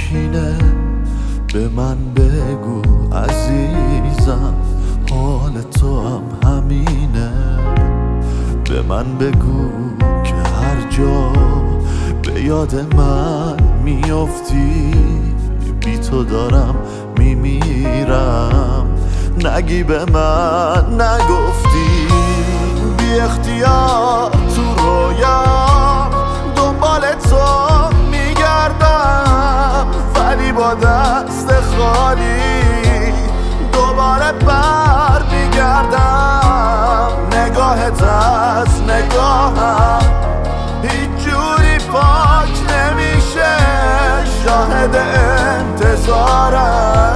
کینه به من بگو عزیزم، حال تو هم همینه. به من بگو که هر جا به یاد من میافتی، بی تو دارم میمیرم. نگی به من نگفتی، بی اختیار تو رویام دنبال تو میگردم، ولی با دست خالی دوباره بر میگردم. نگاهت از نگاهم هیچ جوری پاک نمیشه، شاهد انتظارم.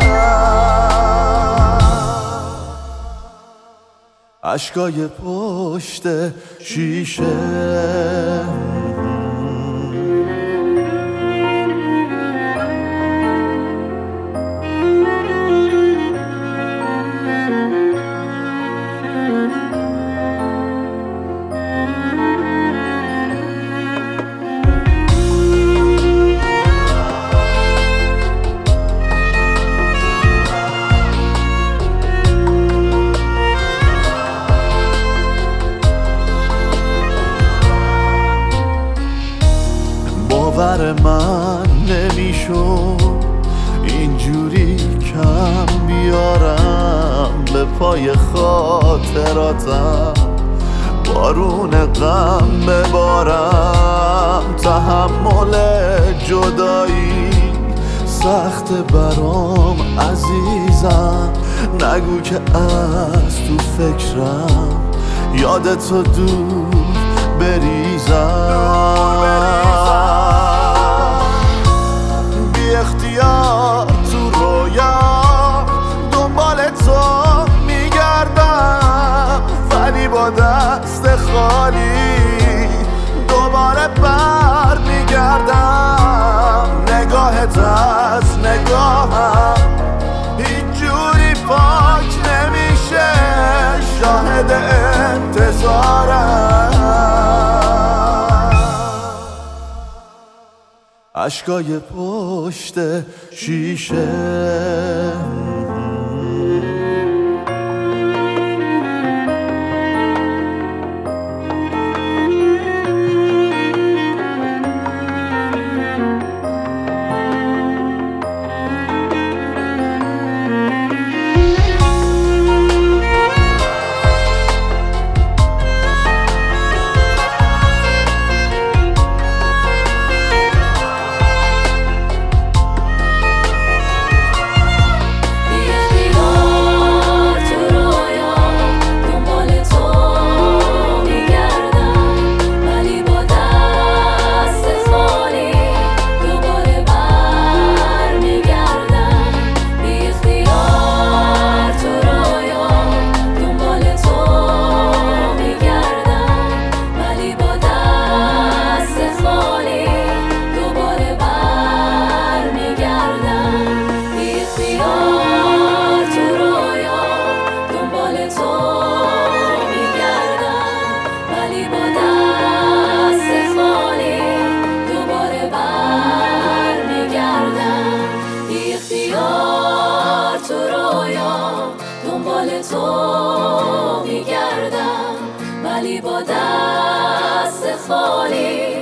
اشکای پشت شیشه باور من نمیشد اینجوری کم بیارم به پای خاطراتم، بارون غم ببارم. تحمل جدایی سخت برام عزیزم، نگو که از تو فکرم یادتو دور بریزم. اختیار تو رویام دنبال تو میگردم، ولی با دست خالی دوباره بر میگردم. نگاهت از نگاهم هیچ جوری پاک نمیشه، شاهد انتظارم. اشکای پشت شیشه تو میگردم، ولی با دست خالی